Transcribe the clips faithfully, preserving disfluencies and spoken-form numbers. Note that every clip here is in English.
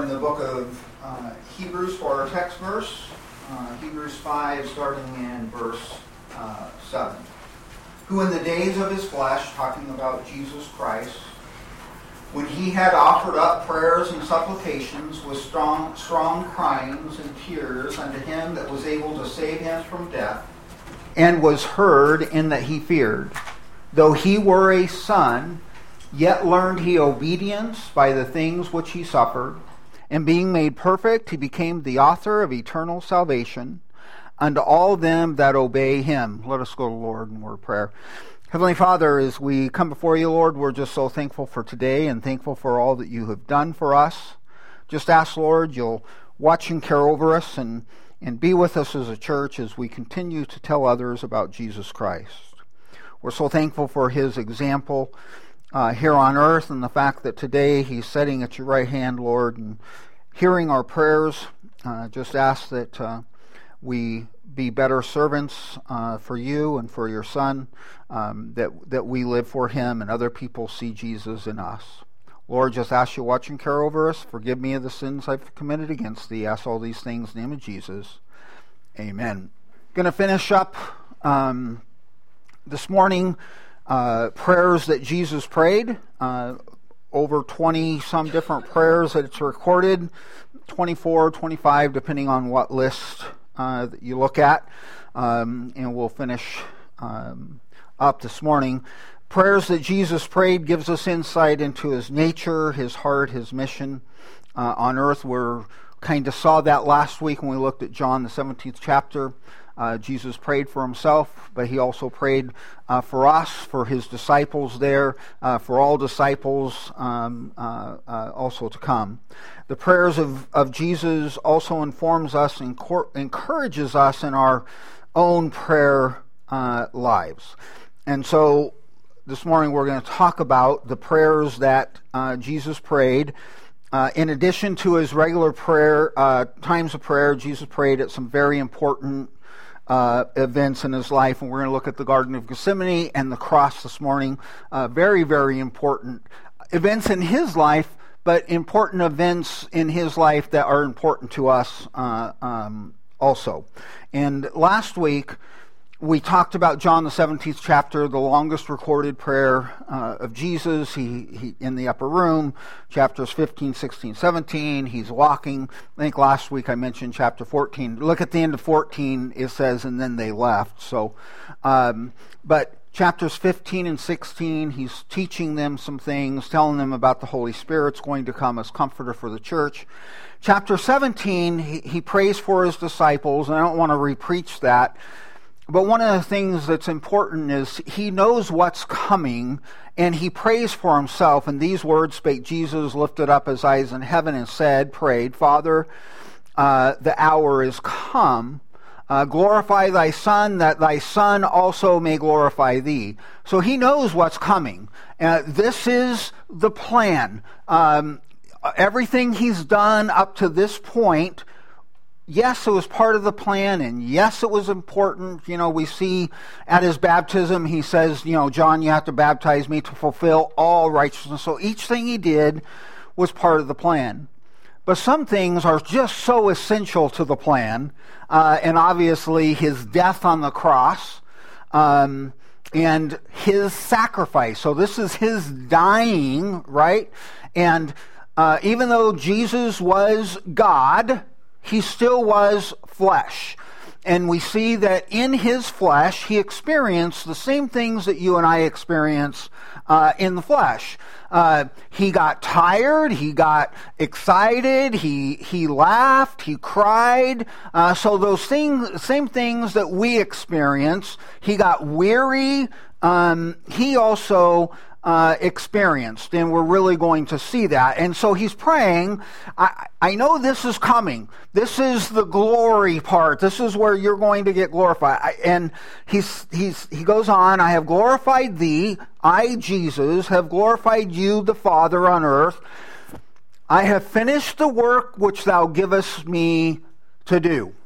in the book of uh, Hebrews for our text verse, uh, Hebrews five, starting in verse uh, seven. Who in the days of his flesh, talking about Jesus Christ, when he had offered up prayers and supplications with strong, strong cryings and tears unto him that was able to save him from death, and was heard in that he feared, though he were a son, yet learned he obedience by the things which he suffered, and being made perfect, he became the author of eternal salvation unto all them that obey him. Let us go to the Lord in word of prayer. Heavenly Father, as we come before you, Lord, we're just so thankful for today and thankful for all that you have done for us. Just ask, Lord, you'll watch and care over us and, and be with us as a church as we continue to tell others about Jesus Christ. We're so thankful for his example uh, here on earth and the fact that today he's sitting at your right hand, Lord, and hearing our prayers. Uh, just ask that uh, we be better servants uh, for you and for your Son, um, that that we live for him and other people see Jesus in us. Lord, just ask you to watch and care over us. Forgive me of the sins I've committed against thee. Ask all these things in the name of Jesus. Amen. Going to finish up um, this morning uh, prayers that Jesus prayed. Uh, over twenty some different prayers that it's recorded. twenty-four, twenty-five, depending on what list Uh, that you look at, um, and we'll finish um, up this morning. Prayers that Jesus prayed gives us insight into his nature, his heart, his mission uh, on earth. We kind of saw that last week when we looked at John, the seventeenth chapter. Uh, Jesus prayed for himself, but he also prayed uh, for us, for his disciples there, uh, for all disciples um, uh, uh, also to come. The prayers of, of Jesus also informs us and cor- encourages us in our own prayer uh, lives. And so this morning we're going to talk about the prayers that uh, Jesus prayed. Uh, in addition to his regular prayer, uh, times of prayer, Jesus prayed at some very important Uh, events in his life, and we're going to look at the Garden of Gethsemane and the cross this morning. Uh, very, very important events in his life, but important events in his life that are important to us uh, um, also. And last week, we talked about John the seventeenth chapter, the longest recorded prayer uh, of Jesus. He, he in the upper room, chapters fifteen, sixteen, seventeen. He's walking. I think last week I mentioned chapter fourteen. Look at the end of fourteen. It says, and then they left. So, um, but chapters fifteen and sixteen, he's teaching them some things, telling them about the Holy Spirit's going to come as comforter for the church. Chapter seventeen, he, he prays for his disciples, and I don't want to re-preach that. But one of the things that's important is he knows what's coming, and he prays for himself. And these words spake Jesus, lifted up his eyes in heaven, and said, prayed, Father, uh, the hour is come. Uh, glorify thy Son, that thy Son also may glorify thee. So he knows what's coming. Uh, this is the plan. Um, everything he's done up to this point, yes, it was part of the plan, and yes, it was important. You know, we see at his baptism, he says, you know, John, you have to baptize me to fulfill all righteousness. So each thing he did was part of the plan. But some things are just so essential to the plan, uh, and obviously his death on the cross um, and his sacrifice. So this is his dying, right? And uh, even though Jesus was God, he still was flesh. And we see that in his flesh, he experienced the same things that you and I experience uh, in the flesh. Uh, he got tired, he got excited, he he laughed, he cried. Uh, so those things, same things that we experience, he got weary. Um, he also Uh, experienced, and we're really going to see that. And so he's praying, I, I know this is coming. This is the glory part. This is where you're going to get glorified. I, and he's he's he goes on, I have glorified thee, I, Jesus, have glorified you, the Father, on earth. I have finished the work which thou givest me to do.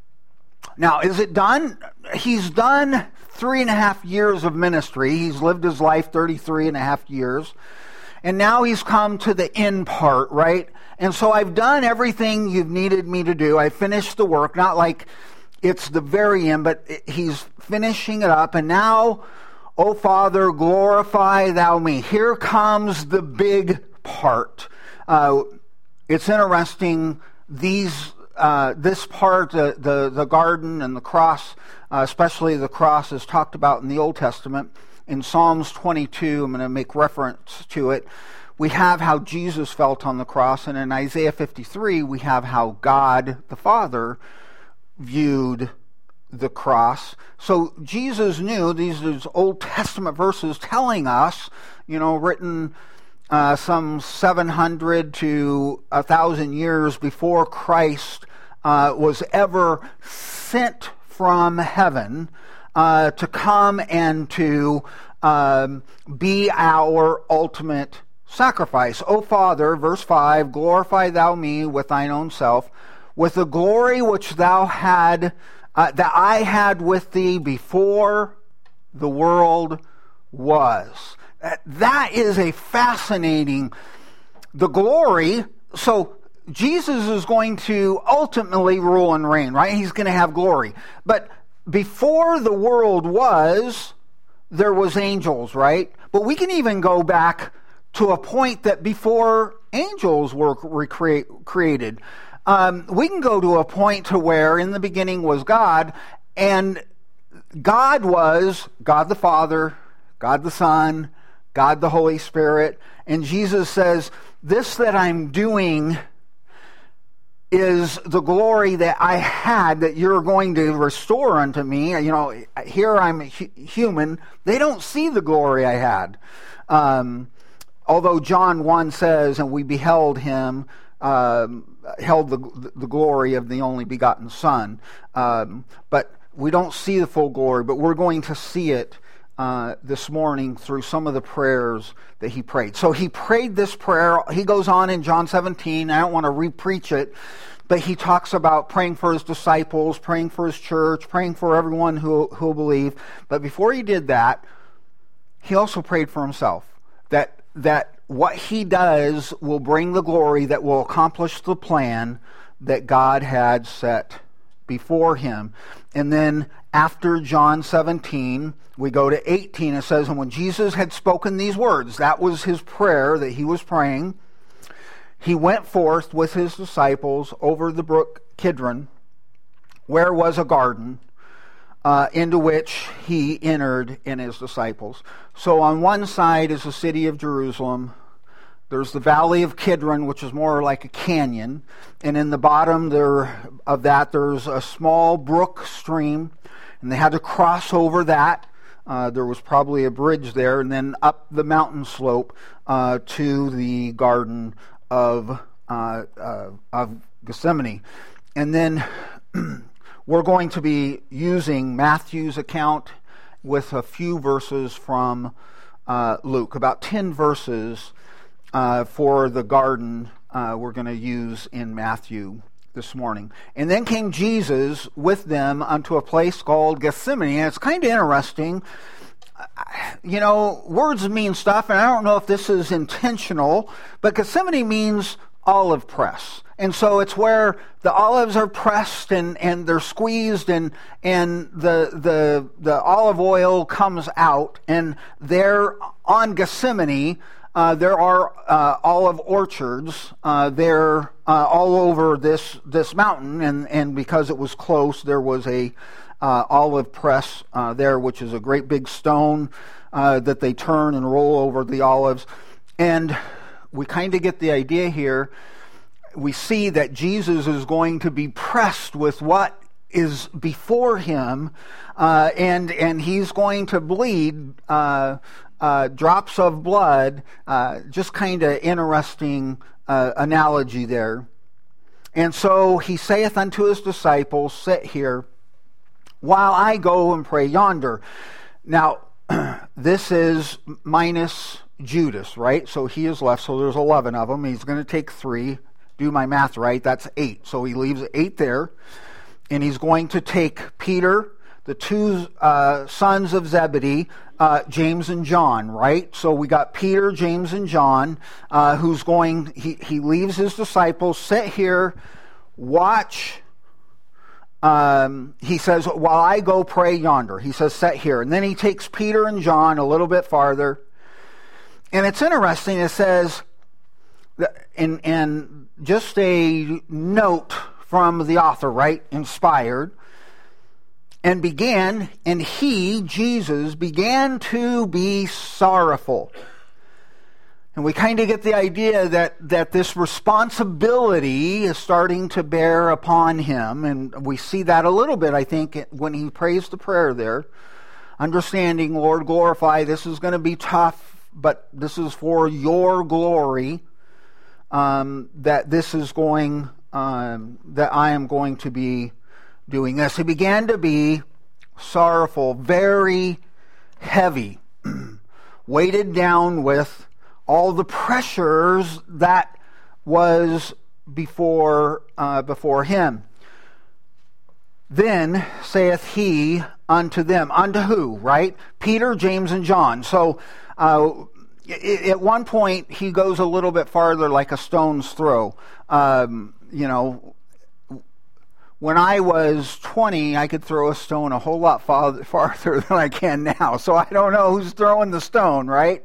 Now, is it done? He's done three and a half years of ministry. He's lived his life thirty-three and a half years. And now he's come to the end part, right? And so I've done everything you've needed me to do. I finished the work, not like it's the very end, but he's finishing it up. And now, O Father, glorify thou me. Here comes the big part. Uh, it's interesting, these uh, this part, the, the, the garden and the cross, uh, especially the cross, is talked about in the Old Testament. In Psalms twenty-two, I'm going to make reference to it. We have how Jesus felt on the cross, and in Isaiah fifty-three, we have how God the Father viewed the cross. So Jesus knew these, these Old Testament verses telling us, you know, written uh, some seven hundred to one thousand years before Christ uh, was ever sent from heaven uh, to come and to um, be our ultimate sacrifice. O Father, verse five, glorify thou me with thine own self, with the glory which thou had, uh, that I had with thee before the world was. That, that is a fascinating, the glory. So Jesus is going to ultimately rule and reign, right? He's going to have glory. But before the world was, there was angels, right? But we can even go back to a point that before angels were recreate, created. Um, we can go to a point to where in the beginning was God, and God was God the Father, God the Son, God the Holy Spirit, and Jesus says, this that I'm doing is the glory that I had that you're going to restore unto me. You know, here I'm hu- human. They don't see the glory I had. Um, although John one says, and we beheld him, um, held the, the glory of the only begotten Son. Um, but we don't see the full glory, but we're going to see it uh, this morning through some of the prayers that he prayed. So he prayed this prayer. He goes on in John seventeen. I don't want to re-preach it, but he talks about praying for his disciples, praying for his church, praying for everyone who who will believe. But before he did that, he also prayed for himself, that that what he does will bring the glory that will accomplish the plan that God had set before him. And then after John seventeen, we go to eighteen. It says, and when Jesus had spoken these words, that was his prayer that he was praying, he went forth with his disciples over the brook Kidron, where was a garden, uh, into which he entered in his disciples. So on one side is the city of Jerusalem. There's the valley of Kidron, which is more like a canyon. And in the bottom there of that, there's a small brook stream. And they had to cross over that. Uh, there was probably a bridge there. And then up the mountain slope uh, to the Garden of, uh, uh, of Gethsemane. And then we're going to be using Matthew's account with a few verses from uh, Luke. About ten verses Uh, for the garden uh, we're going to use in Matthew this morning. And then came Jesus with them unto a place called Gethsemane. And it's kind of interesting. You know, words mean stuff, and I don't know if this is intentional, but Gethsemane means olive press. And so it's where the olives are pressed and, and they're squeezed and and the the the olive oil comes out, and there on Gethsemane Uh, there are uh, olive orchards. Uh, they're uh, all over this this mountain, and, and because it was close, there was a uh, olive press uh, there, which is a great big stone uh, that they turn and roll over the olives. And we kind of get the idea here. We see that Jesus is going to be pressed with what is before him, uh, and and he's going to bleed Uh, Uh, drops of blood. Uh, just kind of interesting uh, analogy there. And so he saith unto his disciples, sit here while I go and pray yonder. Now, this is minus Judas, right? So he is left, so there's eleven of them. He's going to take three. Do my math right, that's eight. So he leaves eight there. And he's going to take Peter, the two uh, sons of Zebedee, uh, James and John, right? So we got Peter, James, and John, uh, who's going, he, he leaves his disciples, sit here, watch. Um, he says, while I go pray yonder. He says, sit here. And then he takes Peter and John a little bit farther. And it's interesting, it says, and, and just a note from the author, right? Inspired. And began, and he, Jesus, began to be sorrowful. And we kind of get the idea that, that this responsibility is starting to bear upon him. And we see that a little bit, I think, when he prays the prayer there. Understanding, Lord, glorify, this is going to be tough, but this is for your glory. Um, that this is going, um, that I am going to be doing this. He began to be sorrowful, very heavy, weighted down with all the pressures that was before uh, before him. Then saith he unto them, unto who, right? Peter, James, and John. So uh, at one point he goes a little bit farther, like a stone's throw. Um, you know, when I was twenty, I could throw a stone a whole lot farther, farther than I can now. So I don't know who's throwing the stone, right?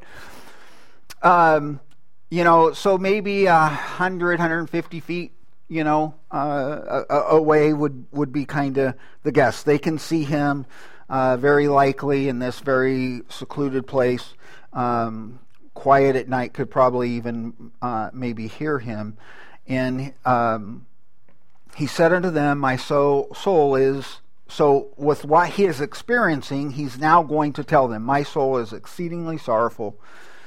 Um, you know, so maybe a hundred, hundred fifty feet, you know, uh, away would, would be kind of the guess. They can see him, uh, very likely in this very secluded place. Um, quiet at night, could probably even, uh, maybe hear him. And, um, he said unto them, my soul, soul is, so with what he is experiencing, he's now going to tell them, my soul is exceedingly sorrowful,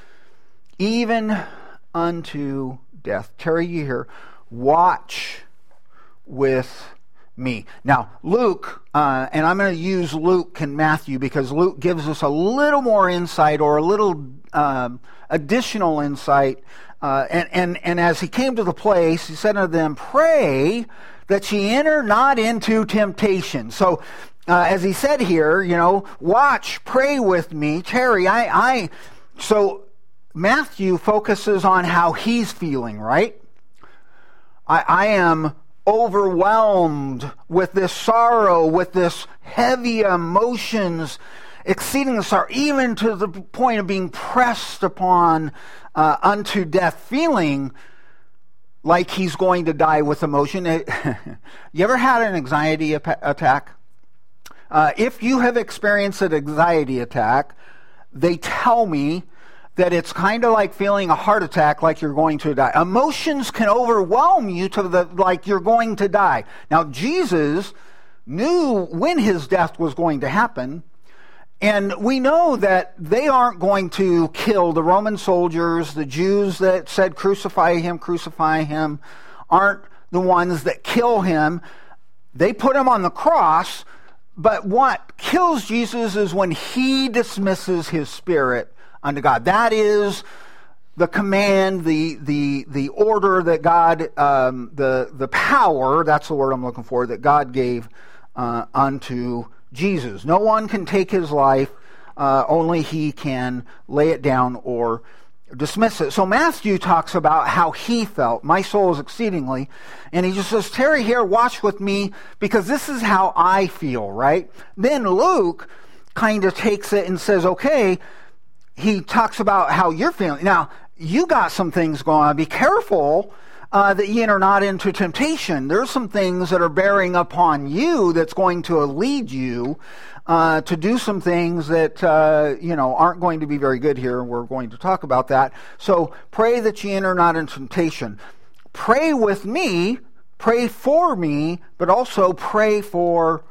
even unto death. Tarry ye here, watch with me. Now, Luke, uh, and I'm going to use Luke and Matthew because Luke gives us a little more insight or a little um, additional insight. Uh, and, and, and as he came to the place, he said unto them, pray that ye enter not into temptation. So, uh, as he said here, you know, watch, pray with me, tarry. I, I, so, Matthew focuses on how he's feeling, right? I, I am overwhelmed with this sorrow, with this heavy emotions, exceeding the sorrow, even to the point of being pressed upon uh, unto death, feeling like he's going to die with emotion. You ever had an anxiety attack? Uh, if you have experienced an anxiety attack, they tell me that it's kind of like feeling a heart attack, like you're going to die. Emotions can overwhelm you to the like you're going to die. Now, Jesus knew when his death was going to happen, and we know that they aren't going to kill the Roman soldiers. The Jews that said, crucify him, crucify him, aren't the ones that kill him. They put him on the cross, but what kills Jesus is when he dismisses his spirit unto God. That is the command, the the the order that God, um, the the power, that's the word I'm looking for, that God gave uh, unto Jesus. No one can take his life, uh, only he can lay it down or dismiss it. So Matthew talks about how he felt. My soul is exceedingly, and he just says, tarry here, watch with me, because this is how I feel, right? Then Luke kind of takes it and says, okay, he talks about how you're feeling. Now, you got some things going on. Be careful uh, that you enter not into temptation. There's some things that are bearing upon you that's going to lead you uh, to do some things that, uh, you know, aren't going to be very good here. We're going to talk about that. So pray that you enter not into temptation. Pray with me, pray for me, but also pray for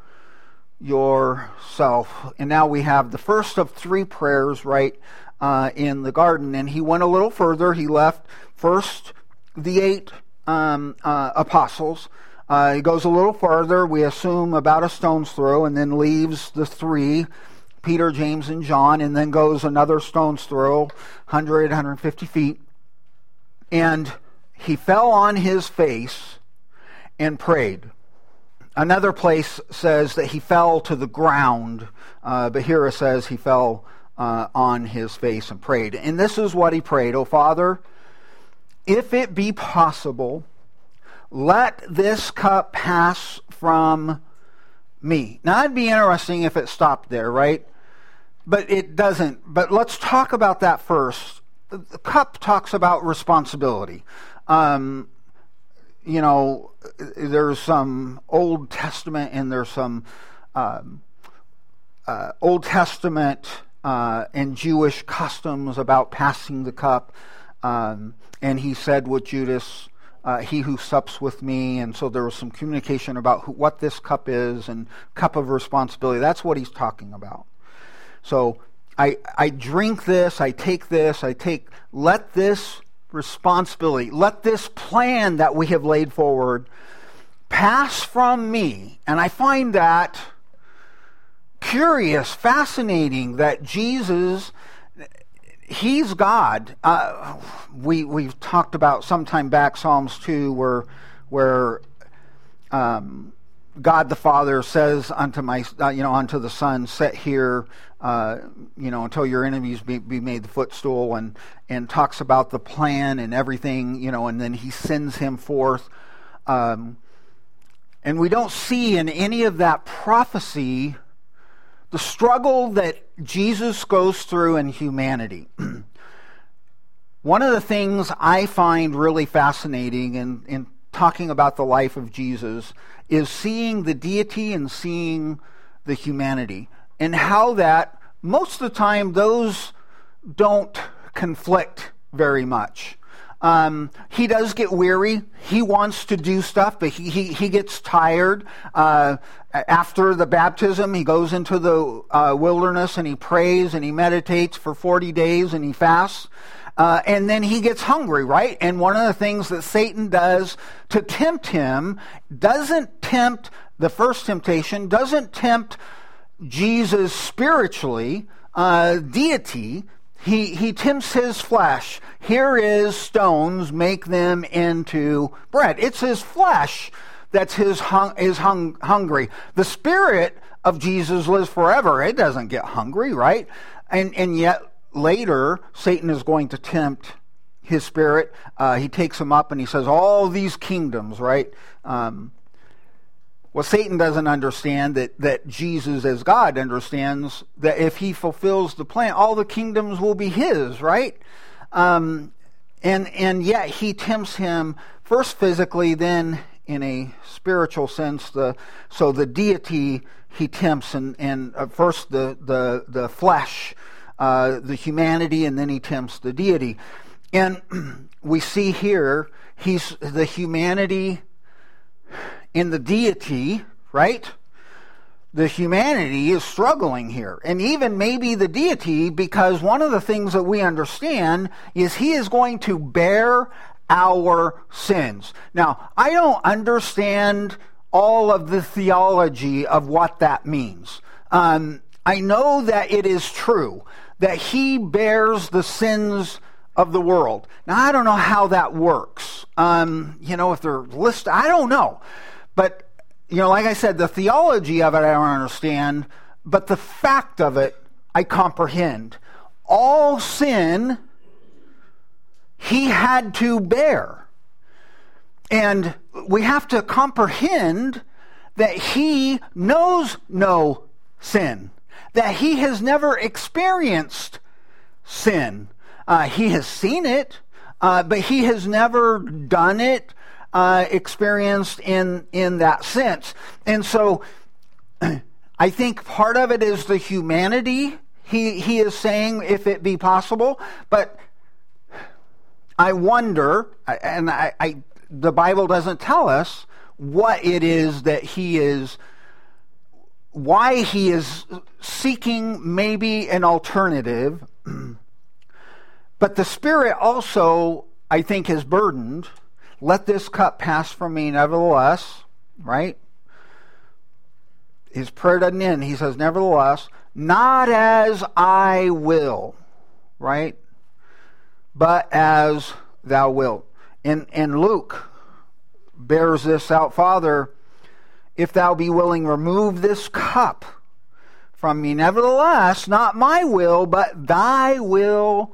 yourself. And now we have the first of three prayers right uh, in the garden. And he went a little further. He left first the eight um, uh, apostles. Uh, he goes a little farther, we assume about a stone's throw, and then leaves the three, Peter, James, and John, and then goes another stone's throw, one hundred, one hundred fifty feet. And he fell on his face and prayed. another place says that he fell to the ground, uh, but here it says he fell uh, on his face and prayed. And this is what he prayed: "O Father, if it be possible, let this cup pass from me." Now, it'd be interesting if it stopped there, right? But it doesn't. But let's talk about that first. The cup talks about responsibility. Um, you know, there's some Old Testament and there's some um, uh, Old Testament uh, and Jewish customs about passing the cup. Um, and he said with Judas, uh, he who sups with me. And so there was some communication about who, what this cup is and cup of responsibility. That's what he's talking about. So I I drink this, I take this, I take, let this responsibility, let this plan that we have laid forward pass from me. And I find that curious, fascinating that Jesus, he's God. Uh, we, we've talked about sometime back Psalms two where, where um, God the Father says unto my, uh, you know, unto the Son, "Sit here, uh, you know, until your enemies be, be made the footstool," and and talks about the plan and everything, you know, and then he sends him forth. Um, and we don't see in any of that prophecy the struggle that Jesus goes through in humanity. One of the things I find really fascinating in, in talking about the life of Jesus is seeing the deity and seeing the humanity, and how that most of the time those don't conflict very much. Um, he does get weary. He wants to do stuff, but he he, he gets tired. Uh, after the baptism, he goes into the uh, wilderness and he prays and he meditates for forty days and he fasts. Uh, and then he gets hungry, right? And one of the things that Satan does to tempt him doesn't tempt the first temptation, doesn't tempt Jesus spiritually, uh, deity. He he tempts his flesh. Here is stones, make them into bread. It's his flesh that's his hung, is hung, hungry. The spirit of Jesus lives forever. It doesn't get hungry, right? And and yet later, Satan is going to tempt his spirit. Uh, he takes him up and he says, all these kingdoms, right? Um, well, Satan doesn't understand that, that Jesus as God understands that if he fulfills the plan, all the kingdoms will be his, right? Um, and and yet he tempts him first physically, then in a spiritual sense. The so the deity he tempts, and, and uh, first the, the, the flesh, Uh, the humanity, and then he tempts the deity. And we see here, he's the humanity in the deity, right? The humanity is struggling here. And even maybe the deity, because one of the things that we understand is he is going to bear our sins. Now, I don't understand all of the theology of what that means. Um, I know that it is true that he bears the sins of the world. Now, I don't know how that works. Um, you know, if they're listed, I don't know. But, you know, like I said, the theology of it I don't understand, but the fact of it I comprehend. All sin he had to bear. And we have to comprehend that he knows no sin, that he has never experienced sin. Uh, he has seen it, uh, but he has never done it, uh, experienced in, in that sense. And so I think part of it is the humanity. He, he is saying, if it be possible, but I wonder, and I, I the Bible doesn't tell us what it is that he is, why he is seeking maybe an alternative. But the Spirit also, I think, is burdened. Let this cup pass from me nevertheless, right? His prayer doesn't end. He says, nevertheless, not as I will, right? But as thou wilt. And, and Luke bears this out, Father, if thou be willing, remove this cup from me. Nevertheless, not my will, but thy will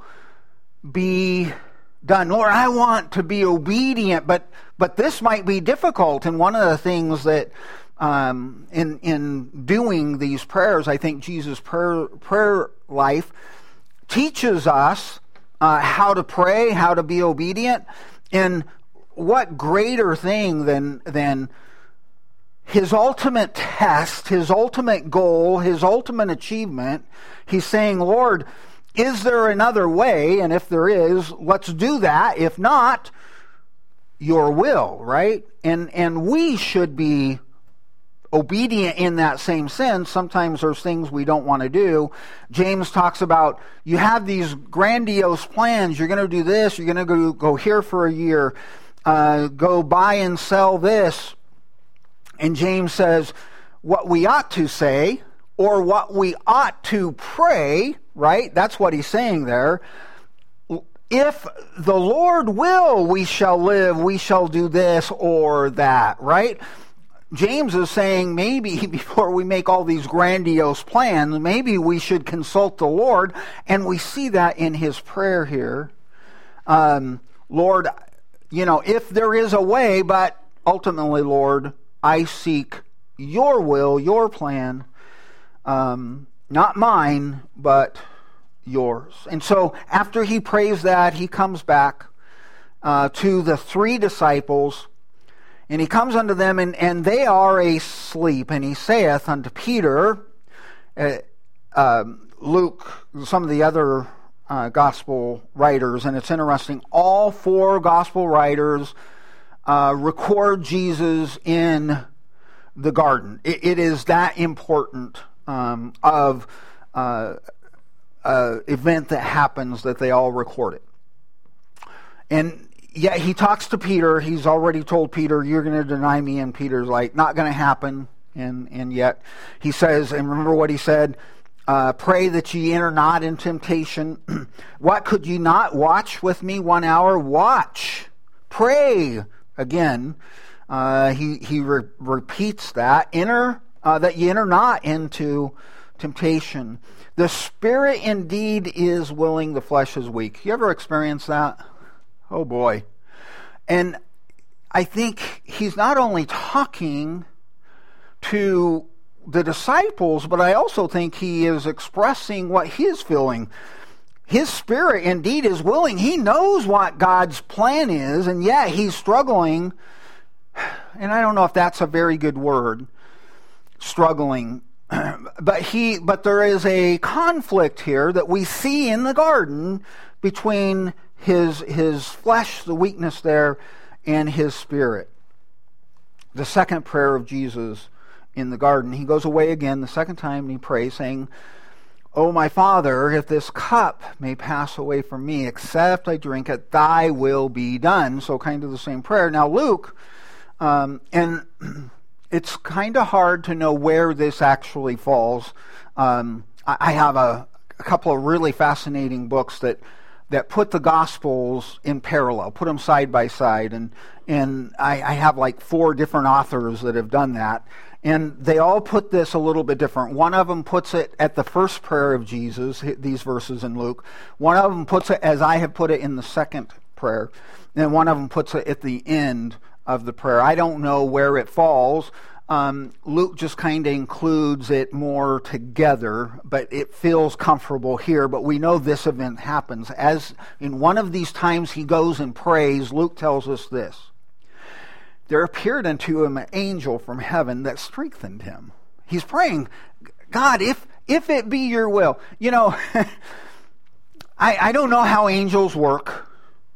be done. Lord, I want to be obedient, but but this might be difficult. And one of the things that um, in in doing these prayers, I think Jesus' prayer prayer life teaches us uh, how to pray, how to be obedient, and what greater thing than than his ultimate test, his ultimate goal, his ultimate achievement. He's saying, Lord, is there another way? And if there is, let's do that. If not, your will, right? And and we should be obedient in that same sense. Sometimes there's things we don't want to do. James talks about, you have these grandiose plans. You're going to do this. You're going to go, go here for a year. Uh, go buy and sell this. And James says, what we ought to say, or what we ought to pray, right? That's what he's saying there. If the Lord will, we shall live, we shall do this or that, right? James is saying maybe before we make all these grandiose plans, maybe we should consult the Lord, and we see that in his prayer here. Um, Lord, you know, if there is a way, but ultimately, Lord, I seek your will, your plan, um, not mine, but yours. And so after he prays that, he comes back uh, to the three disciples, and he comes unto them, and, and they are asleep. And he saith unto Peter, uh, uh, Luke, some of the other uh, gospel writers, and it's interesting, all four gospel writers uh, record Jesus in the garden. It, it is that important um, of uh, uh, event that happens that they all record it. And yet he talks to Peter. He's already told Peter, you're going to deny me. And Peter's like, not going to happen. And and yet he says, and remember what he said, uh, pray that ye enter not in temptation. What, could ye not watch with me one hour? Watch. Pray. Again, uh, he, he re- repeats that. Enter, uh, that ye enter not into temptation. The spirit indeed is willing, the flesh is weak. You ever experience that? Oh boy. And I think he's not only talking to the disciples, but I also think he is expressing what he is feeling. His spirit indeed is willing. He knows what God's plan is, and yet he's struggling. And I don't know if that's a very good word, struggling. But he, but there is a conflict here that we see in the garden between his his flesh, the weakness there, and his spirit. The second prayer of Jesus in the garden, he goes away again the second time and he prays, saying, O my Father, if this cup may pass away from me, except I drink it, thy will be done. So kind of the same prayer. Now Luke, um, and it's kind of hard to know where this actually falls. Um, I, I have a, a couple of really fascinating books that that put the Gospels in parallel, put them side by side, and and I, I have like four different authors that have done that, and they all put this a little bit different. One of them puts it at the first prayer of Jesus, these verses in Luke. One of them puts it as I have put it in the second prayer, and one of them puts it at the end of the prayer. I don't know where it falls. Um, Luke just kind of includes it more together, but it feels comfortable here. But we know this event happens. As in one of these times he goes and prays, Luke tells us this. There appeared unto him an angel from heaven that strengthened him. He's praying, God, if if it be your will. You know, I, I don't know how angels work,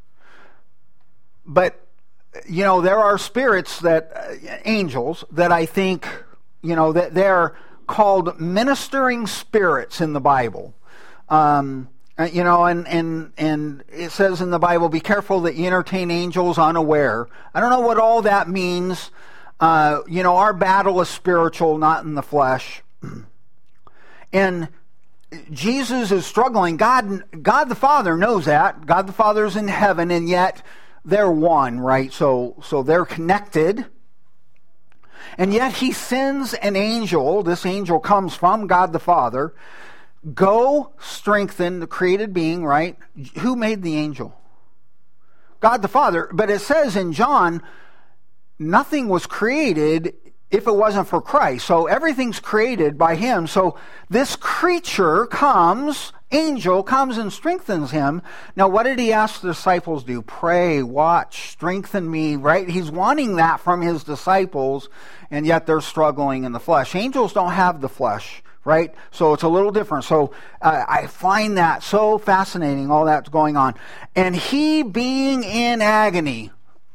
but you know, there are spirits that, uh, angels, that I think, you know, that they're called ministering spirits in the Bible. Um, you know, and, and, and it says in the Bible, be careful that you entertain angels unaware. I don't know what all that means. Uh, you know, our battle is spiritual, not in the flesh. And Jesus is struggling. God, God the Father knows that. God the Father is in heaven, and yet they're one, right? So so they're connected. And yet he sends an angel. This angel comes from God the Father. Go strengthen the created being, right? Who made the angel? God the Father. But it says in John, nothing was created if it wasn't for Christ. So everything's created by him. So this creature comes, angel comes and strengthens him. Now what did he ask the disciples to do? Pray, watch, strengthen me, right? He's wanting that from his disciples, and yet they're struggling in the flesh. Angels don't have the flesh, right? So it's a little different. So uh, I find that so fascinating, all that's going on. And he being in agony,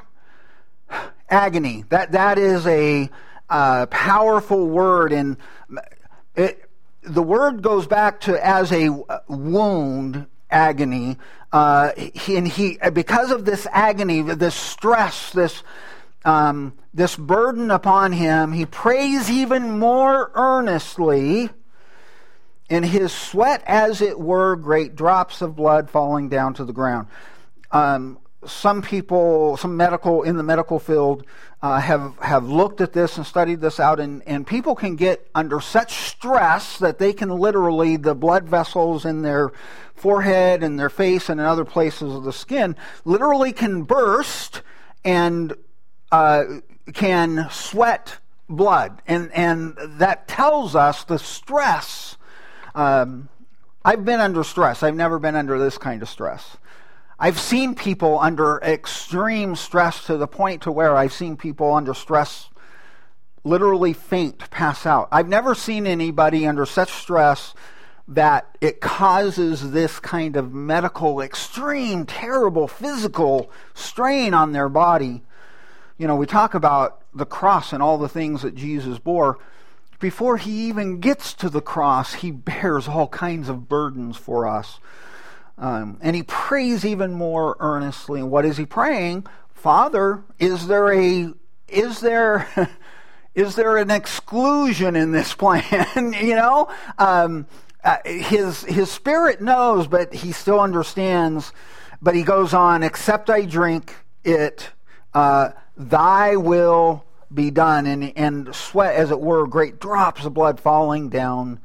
agony, that that is a uh, powerful word. And it, the word goes back to as a wound, agony. Uh, he, and he, because of this agony, this stress, this Um, this burden upon him, he prays even more earnestly, in his sweat, as it were, great drops of blood falling down to the ground. Um, some people, some medical, in the medical field, uh, have, have looked at this and studied this out, and, and people can get under such stress that they can literally, the blood vessels in their forehead and their face and in other places of the skin, literally can burst and Uh, can sweat blood, and and that tells us the stress. Um, I've been under stress. I've never been under this kind of stress. I've seen people under extreme stress to the point to where I've seen people under stress literally faint, pass out. I've never seen anybody under such stress that it causes this kind of medical, extreme, terrible physical strain on their body. You know, we talk about the cross and all the things that Jesus bore. Before he even gets to the cross, he bears all kinds of burdens for us. Um, and he prays even more earnestly. And what is he praying? Father, is there a is there is there an exclusion in this plan? you know, um, uh, his his spirit knows, but he still understands. But he goes on, except I drink it, uh, thy will be done. And, and sweat, as it were, great drops of blood falling down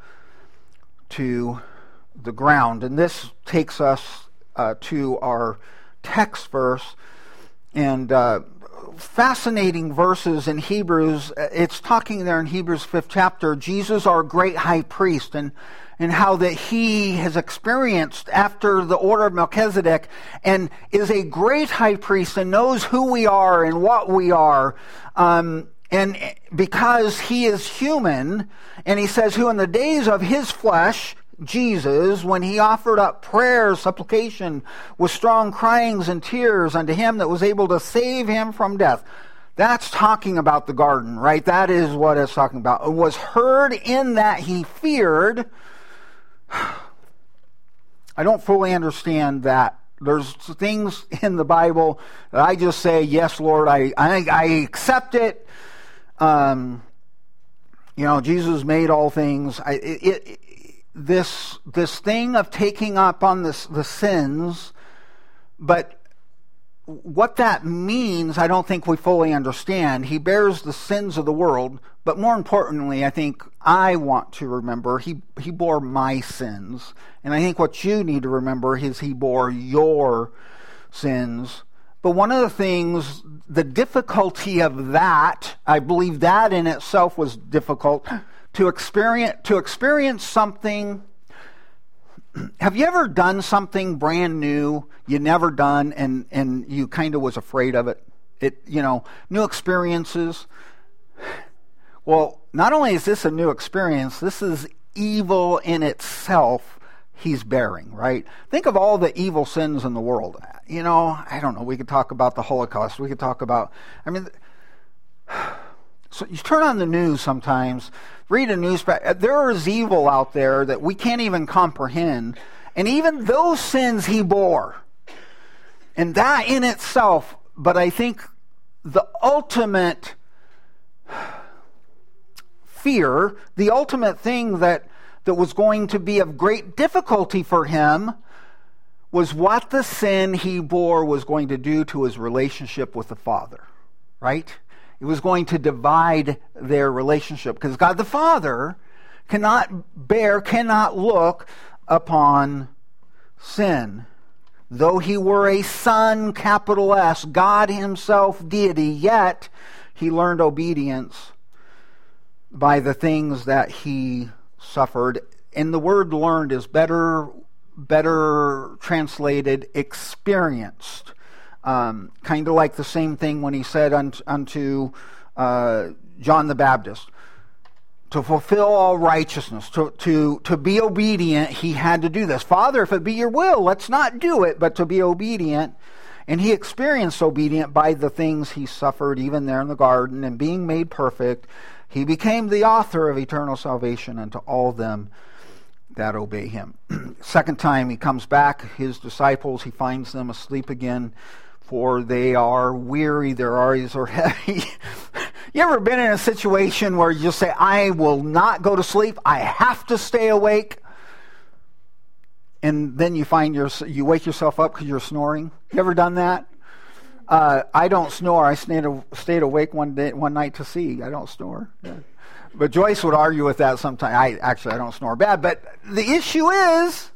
to the ground. And this takes us uh, to our text verse. And uh, fascinating verses in Hebrews. It's talking there in Hebrews fifth chapter, Jesus, our great high priest, and and how that he has experienced after the order of Melchizedek and is a great high priest and knows who we are and what we are. Um, and because he is human, and he says, who in the days of his flesh, Jesus, when he offered up prayer, supplication, with strong cryings and tears unto him that was able to save him from death. That's talking about the garden, right? That is what it's talking about. It was heard in that he feared. I don't fully understand that. There's things in the Bible that I just say, yes, Lord, I I, I accept it. Um, you know, Jesus made all things. I, it, it, this this thing of taking up on this, the sins, but what that means, I don't think we fully understand. He bears the sins of the world, but more importantly, I think I want to remember he, he bore my sins. And I think what you need to remember is he bore your sins. But one of the things, the difficulty of that, I believe that in itself was difficult, to experience, to experience something. Have you ever done something brand new you never done and, and you kind of was afraid of it? It, you know, new experiences. Well, not only is this a new experience, this is evil in itself he's bearing, right? Think of all the evil sins in the world. You know, I don't know, we could talk about the Holocaust. We could talk about, I mean, so you turn on the news sometimes, read a newspaper. There is evil out there that we can't even comprehend. And even those sins he bore. And that in itself, but I think the ultimate fear, the ultimate thing that, that was going to be of great difficulty for him was what the sin he bore was going to do to his relationship with the Father. Right? It was going to divide their relationship, because God the Father cannot bear, cannot look upon sin. Though he were a son, capital S, God himself, deity, yet he learned obedience by the things that he suffered. And the word learned is better, better translated experienced. Um, kind of like the same thing when he said unto, unto uh, John the Baptist, to fulfill all righteousness, to, to, to be obedient, he had to do this. Father, if it be your will, let's not do it, but to be obedient. And he experienced obedience by the things he suffered, even there in the garden, and being made perfect, he became the author of eternal salvation unto all them that obey him. Second time he comes back, his disciples, he finds them asleep again, for they are weary, their eyes are heavy. You ever been in a situation where you just say, I will not go to sleep, I have to stay awake? And then you find your, you wake yourself up because you're snoring? You ever done that? Uh, I don't snore. I stayed, stayed awake one day, one night to see. I don't snore. Yeah. But Joyce would argue with that sometimes. I actually I don't snore bad. But the issue is,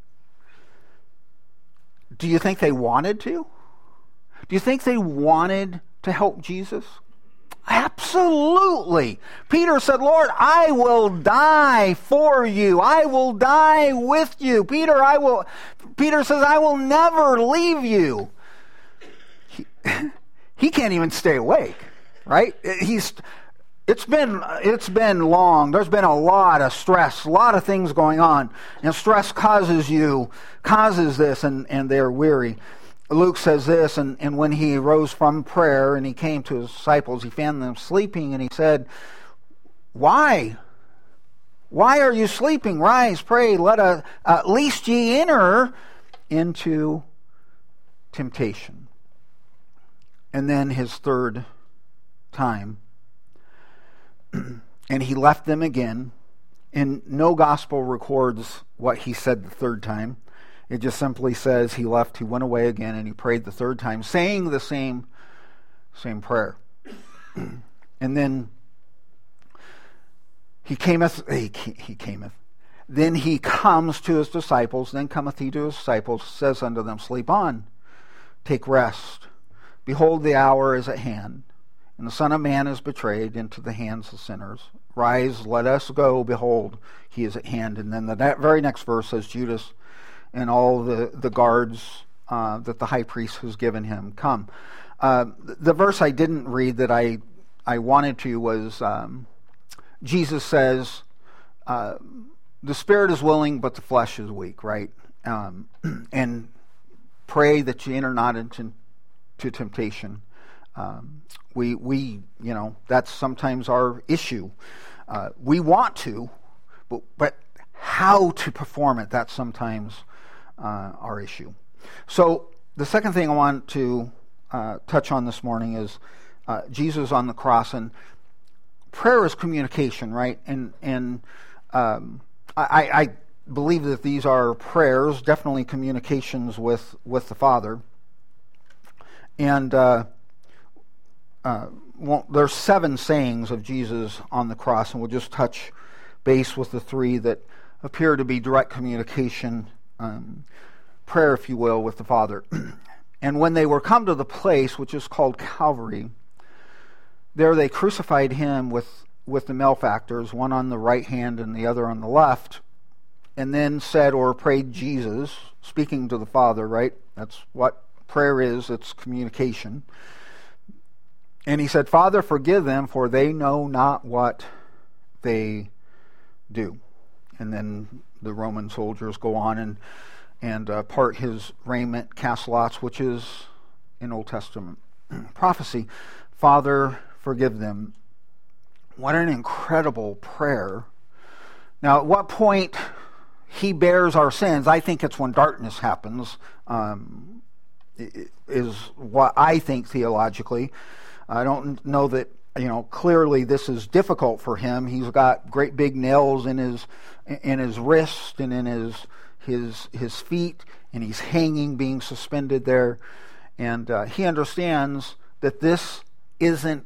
do you think they wanted to? Do you think they wanted to help Jesus? Absolutely. Peter said, Lord, I will die for you. I will die with you. Peter, I will. Peter says, I will never leave you. He, he can't even stay awake, right? He's. It's been it's been long. There's been a lot of stress, a lot of things going on, and stress causes you causes this, and, and they're weary. Luke says this, and, and when he rose from prayer and he came to his disciples, he found them sleeping, and he said, Why? Why are you sleeping? Rise, pray, let a, at least ye enter into temptation. And then his third time, and he left them again, and no gospel records what he said the third time. It just simply says he left, he went away again, and he prayed the third time, saying the same, same prayer. And then he cameth, he, he cameth. Then he comes to his disciples, then cometh he to his disciples, says unto them, Sleep on, take rest. Behold, the hour is at hand, and the Son of Man is betrayed into the hands of sinners. Rise, let us go, behold, he is at hand. And then the very next verse says, Judas and all the, the guards uh, that the high priest has given him come. Uh, the verse I didn't read that I, I wanted to was, um, Jesus says, uh, the spirit is willing, but the flesh is weak, right? Um, and pray that you enter not into to temptation. Um, we, we, you know, that's sometimes our issue. Uh, we want to, but, but how to perform it, that's sometimes uh, our issue. So the second thing I want to uh, touch on this morning is uh, Jesus on the cross. And prayer is communication, right? And, and um, I, I believe that these are prayers, definitely communications with, with the Father. And uh, uh, well, there's seven sayings of Jesus on the cross, and we'll just touch base with the three that appear to be direct communication, um, prayer, if you will, with the Father. And when they were come to the place which is called Calvary, there they crucified him with, with the malefactors, one on the right hand and the other on the left, and then said or prayed Jesus, speaking to the Father, right? That's what prayer is, it's communication. And he said, Father, forgive them, for they know not what they do. And then the Roman soldiers go on and, and uh, part his raiment, cast lots, which is in Old Testament prophecy. Father, forgive them. What an incredible prayer. Now, at what point he bears our sins? I think it's when darkness happens, um, is what I think theologically. I don't know that, you know, clearly this is difficult for him. He's got great big nails in his in his wrist and in his his his feet, and he's hanging, being suspended there. And uh, he understands that this isn't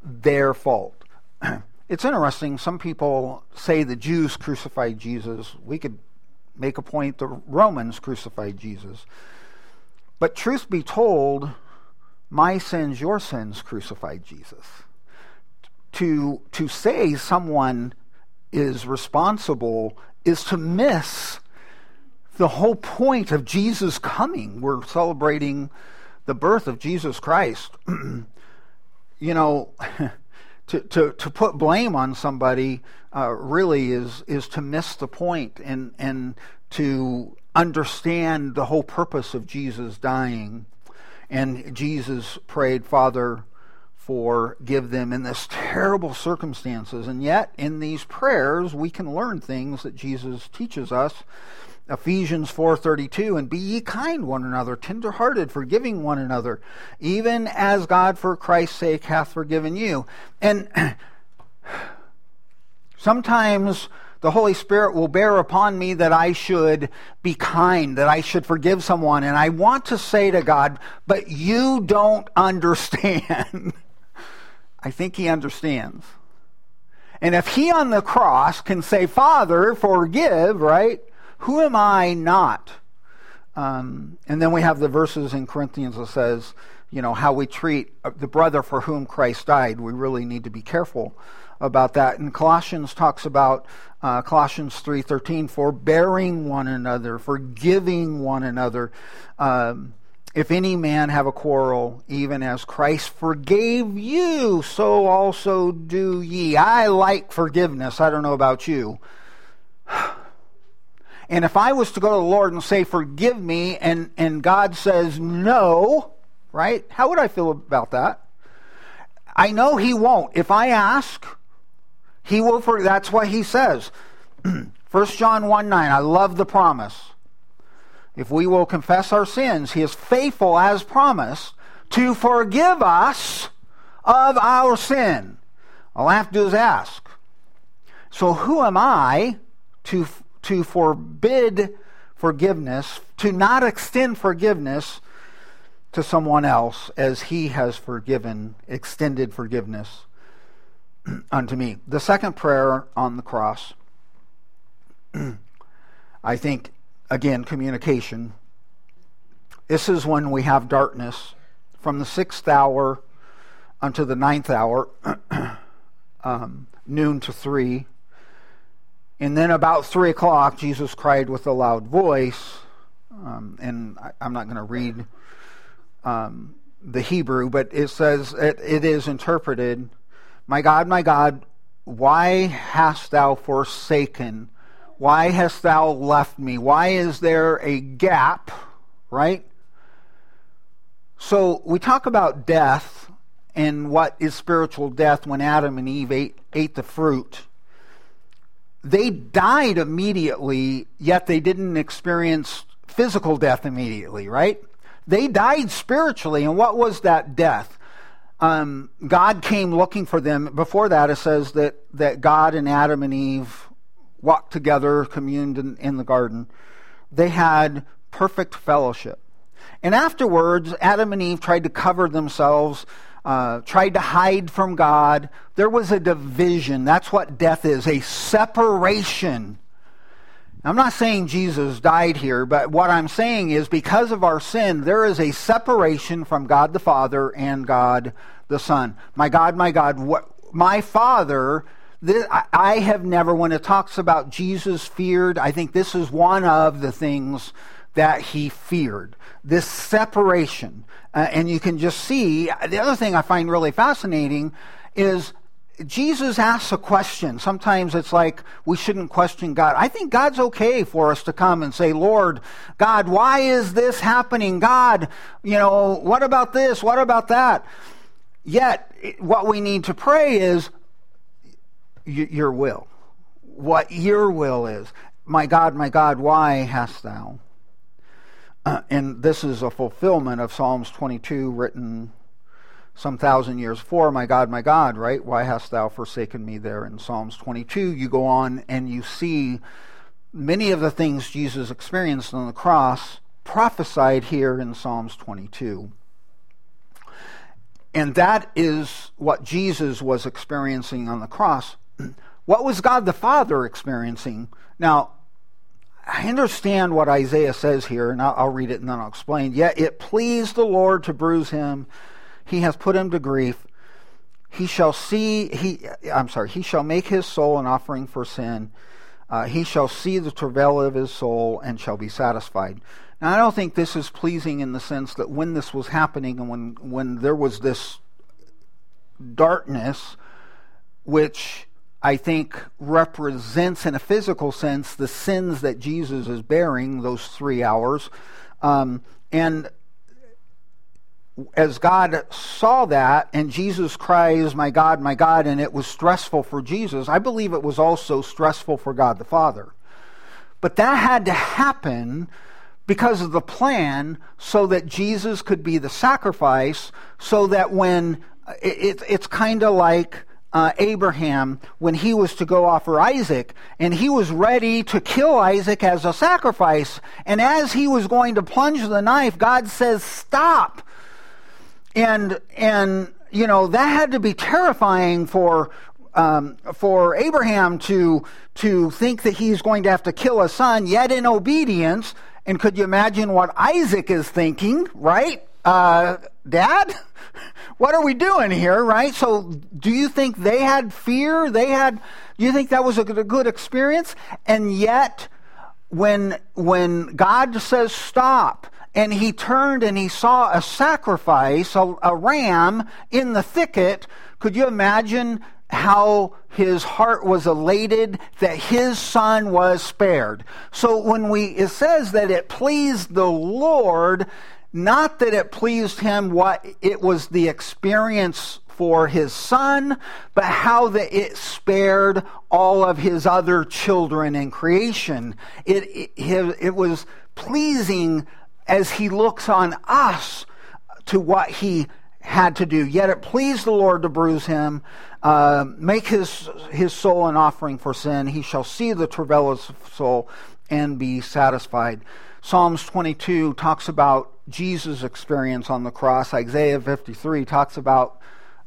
their fault. It's interesting, some people say the Jews crucified Jesus. We could make a point the Romans crucified Jesus. But truth be told, my sins, your sins crucified Jesus. To, to say someone is responsible is to miss the whole point of Jesus coming. We're celebrating the birth of Jesus Christ. You know, to, to, to put blame on somebody uh, really is is to miss the point and, and to understand the whole purpose of Jesus dying. And Jesus prayed, Father, forgive them in this terrible circumstances. And yet, in these prayers, we can learn things that Jesus teaches us. Ephesians four thirty-two, and be ye kind one another, tender-hearted, forgiving one another, even as God for Christ's sake hath forgiven you. And sometimes the Holy Spirit will bear upon me that I should be kind, that I should forgive someone. And I want to say to God, but you don't understand. I think he understands. And if he on the cross can say, Father, forgive, right? Who am I not? Um, and then we have the verses in Corinthians that says, you know, how we treat the brother for whom Christ died. We really need to be careful about that. And Colossians talks about, uh, Colossians three thirteen, forbearing one another, forgiving one another. Um, if any man have a quarrel, even as Christ forgave you, so also do ye. I like forgiveness. I don't know about you. And if I was to go to the Lord and say, forgive me, and, and God says no, right? How would I feel about that? I know he won't. If I ask, he will forgive. That's what he says. First John one nine, I love the promise. If we will confess our sins, he is faithful as promised to forgive us of our sin. All I have to do is ask. So who am I to to forbid forgiveness, to not extend forgiveness to someone else as he has forgiven, extended forgiveness unto me? The second prayer on the cross, I think, again, communication. This is when we have darkness from the sixth hour unto the ninth hour, um, noon to three. And then about three o'clock, Jesus cried with a loud voice, um, and I, I'm not going to read um, the Hebrew, but it says, it, it is interpreted, my God, my God, why hast thou forsaken? Why hast thou left me? Why is there a gap, right? So we talk about death and what is spiritual death when Adam and Eve ate, ate the fruit. They died immediately, yet they didn't experience physical death immediately, right? They died spiritually, and what was that death? Um, God came looking for them. Before that, it says that, that God and Adam and Eve walked together, communed in, in the garden. They had perfect fellowship. And afterwards, Adam and Eve tried to cover themselves, Uh, tried to hide from God. There was a division. That's what death is, a separation. I'm not saying Jesus died here, but what I'm saying is because of our sin, there is a separation from God the Father and God the Son. My God, my God, what, my Father, this, I, I have never, when it talks about Jesus feared, I think this is one of the things that he feared, this separation. Uh, and you can just see, the other thing I find really fascinating is Jesus asks a question. Sometimes it's like we shouldn't question God. I think God's okay for us to come and say, Lord, God, why is this happening? God, you know, what about this? What about that? Yet, what we need to pray is y- your will. What your will is. My God, my God, why hast thou? Uh, and this is a fulfillment of Psalms twenty-two, written some thousand years before. My God, my God, right? Why hast thou forsaken me? There in Psalms twenty-two, you go on and you see many of the things Jesus experienced on the cross prophesied here in Psalms twenty-two. And that is what Jesus was experiencing on the cross. What was God the Father experiencing? Now, I understand what Isaiah says here, and I'll, I'll read it and then I'll explain. Yet it pleased the Lord to bruise him. He hath put him to grief. He shall see, he, I'm sorry, he shall make his soul an offering for sin. Uh, he shall see the travail of his soul and shall be satisfied. Now, I don't think this is pleasing in the sense that when this was happening and when, when there was this darkness, which I think represents in a physical sense the sins that Jesus is bearing those three hours. Um, and as God saw that, and Jesus cries, "My God, my God," and it was stressful for Jesus, I believe it was also stressful for God the Father. But that had to happen because of the plan, so that Jesus could be the sacrifice, so that when, it, it's kind of like uh, Abraham, when he was to go offer Isaac, and he was ready to kill Isaac as a sacrifice, and as he was going to plunge the knife, God says, "Stop." And, and you know, that had to be terrifying for um, for Abraham to, to think that he's going to have to kill a son, yet in obedience. And could you imagine what Isaac is thinking, right? Uh, Dad, what are we doing here, right? So do you think they had fear? They had, do you think that was a good, a good experience? And yet, when, when God says stop, and he turned and he saw a sacrifice, a, a ram in the thicket, could you imagine how his heart was elated that his son was spared? So when we, it says that it pleased the Lord, not that it pleased him what it was the experience for his son, but how that it spared all of his other children in creation. It, it, it was pleasing as he looks on us to what he had to do. Yet it pleased the Lord to bruise him, uh, make his his soul an offering for sin. He shall see the travail of his soul and be satisfied. Psalms twenty-two talks about Jesus' experience on the cross. Isaiah fifty-three talks about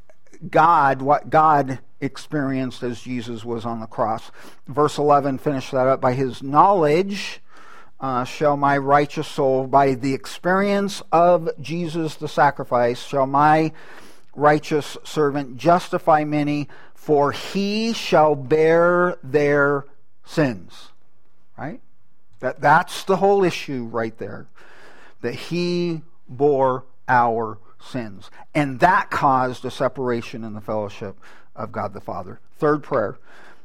God, what God experienced as Jesus was on the cross. Verse eleven, finish that up. By his knowledge Uh, shall my righteous soul, by the experience of Jesus the sacrifice, shall my righteous servant justify many, for he shall bear their sins. Right? That that's the whole issue right there. That he bore our sins. And that caused a separation in the fellowship of God the Father. Third prayer.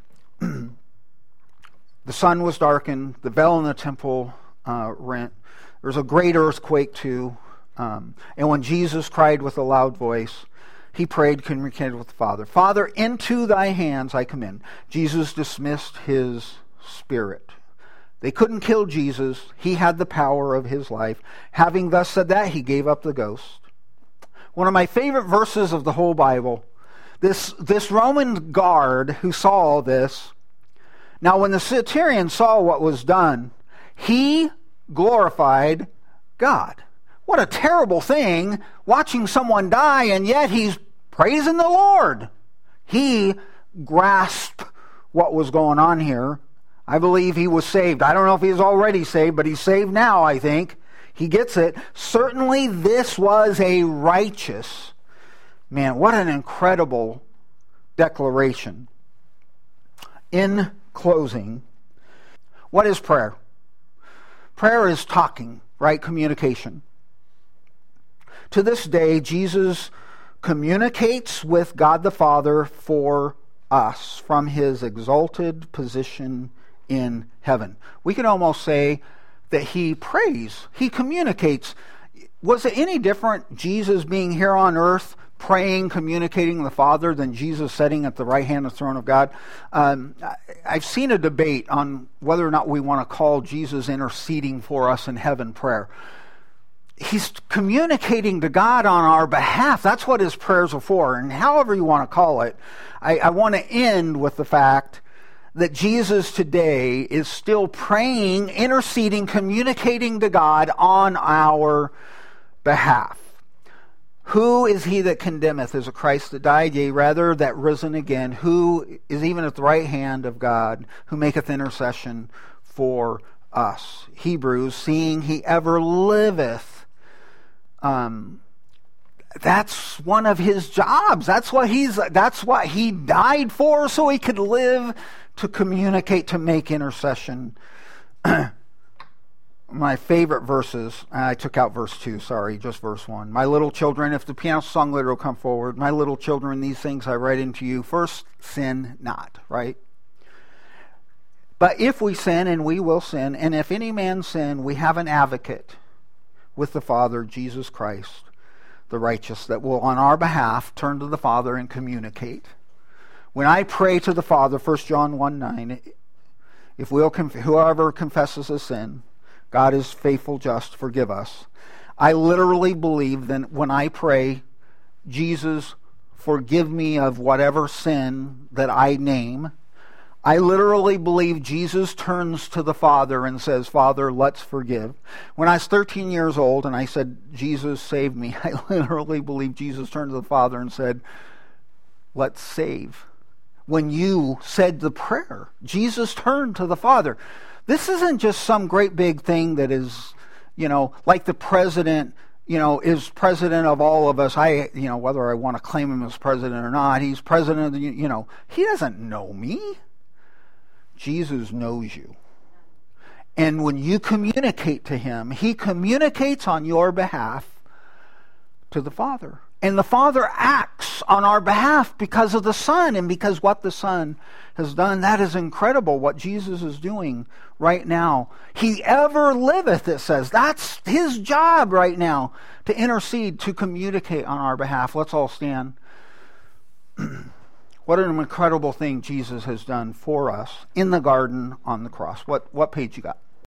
The sun was darkened, the veil in the temple uh, rent. There was a great earthquake too. Um, and when Jesus cried with a loud voice, he prayed, communicated with the Father. "Father, into thy hands I commend." Jesus dismissed his spirit. They couldn't kill Jesus. He had the power of his life. Having thus said that, he gave up the ghost. One of my favorite verses of the whole Bible. This, this Roman guard who saw all this, now, when the centurion saw what was done, he glorified God. What a terrible thing, watching someone die, and yet he's praising the Lord. He grasped what was going on here. I believe he was saved. I don't know if he's already saved, but he's saved now, I think. He gets it. Certainly this was a righteous man. What an incredible declaration. In closing, what is prayer? Prayer is talking, right? Communication. To this day, Jesus communicates with God the Father for us from his exalted position in heaven. We could almost say that he prays, he communicates. Was it any different, Jesus being here on earth, praying, communicating with the Father, than Jesus sitting at the right hand of the throne of God? Um, I've seen a debate on whether or not we want to call Jesus interceding for us in heaven prayer. He's communicating to God on our behalf. That's what his prayers are for. And however you want to call it, I, I want to end with the fact that Jesus today is still praying, interceding, communicating to God on our behalf. Who is he that condemneth? Is it Christ that died? Yea, rather, that risen again, who is even at the right hand of God, who maketh intercession for us. Hebrews, seeing he ever liveth. Um, that's one of his jobs. That's what he's. That's what he died for, so he could live to communicate, to make intercession. My favorite verses, I took out verse two, sorry, just verse one. My little children, if the piano song leader will come forward, my little children, these things I write unto you. First, sin not, right? But if we sin, and we will sin, and if any man sin, we have an advocate with the Father, Jesus Christ, the righteous, that will on our behalf turn to the Father and communicate. When I pray to the Father, First John one nine, if we'll conf- whoever confesses a sin, God is faithful, just, forgive us. I literally believe that when I pray, Jesus, forgive me of whatever sin that I name, I literally believe Jesus turns to the Father and says, Father, let's forgive. When I was thirteen years old and I said, Jesus, save me, I literally believe Jesus turned to the Father and said, let's save. When you said the prayer, Jesus turned to the Father. This isn't just some great big thing that is, you know, like the president, you know, is president of all of us. I, you know, whether I want to claim him as president or not, he's president of the, you know, he doesn't know me. Jesus knows you. And when you communicate to him, he communicates on your behalf to the Father. And the Father acts on our behalf because of the Son and because what the Son has done. That is incredible what Jesus is doing right now. He ever liveth, it says. That's his job right now, to intercede, to communicate on our behalf. Let's all stand. What an incredible thing Jesus has done for us in the garden on the cross. What what page you got?